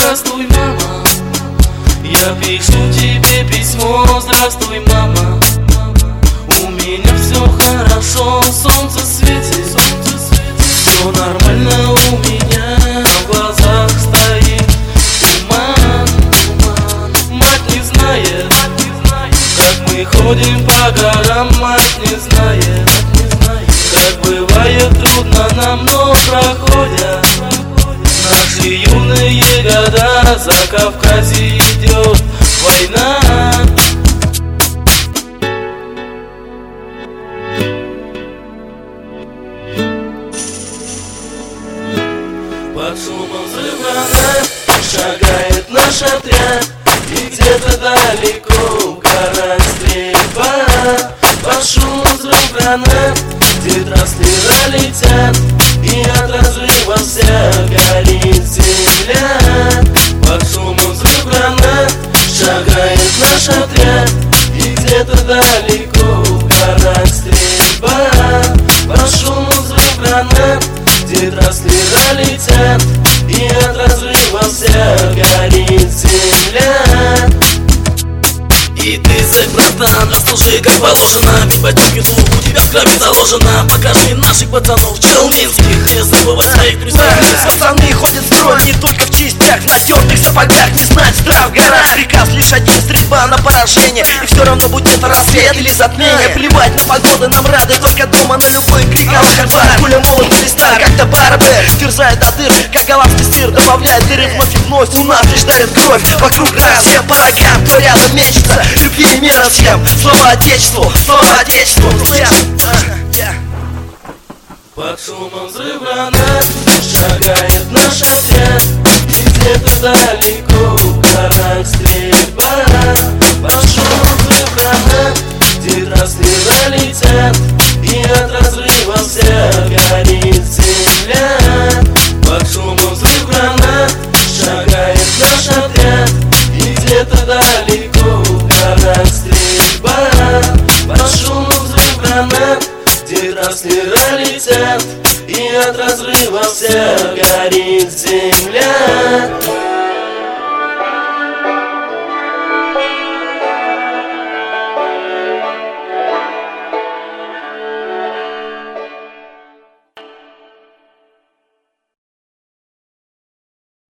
здравствуй, мама. Я пишу тебе письмо, здравствуй, мама. У меня все хорошо, солнце светит, все нормально у меня. В глазах стоит туман. Мать не знает, как мы ходим по горам. Мать не знает, как бывает трудно нам, но проходят наши юные года. За Кавказе идет война. Под шумом взрыва шагает наш отряд, и где-то далеко в горах стрельба. Под шумом взрыв гранат тетрастера летят, и от разрыва вся горит земля. Под шумом взрыв гранат шагает наш отряд, и где-то далеко в горах стрельба. Под шумом взрыв гранат тетрастера летят, и от разрыва вся горит земля. И ты, зэк, братан, заслужи как положено. Ведь ботинки звук у тебя в крови заложено. Покажи наших пацанов челнинских, не забывай своих друзей. Пацаны ходят строй не только в частях, в натертых сапогах. Не знать страх в горах, приказ лишь один: стрельба на поражение. И все равно будет это рассвет или затмение. Плевать на погоду, нам рады только дома на любой крик. Аллах-Акбар, пуля, молот или сталь, как табар терзает до дыр, как голландский сыр. Добавляет дыры вновь и вновь, у нас лишь дарит кровь. Вокруг нас все по рогам, кто рядом мечется. Любви и мира всем, слава Отечеству, слава Отечеству. Под шумом взрыв гранат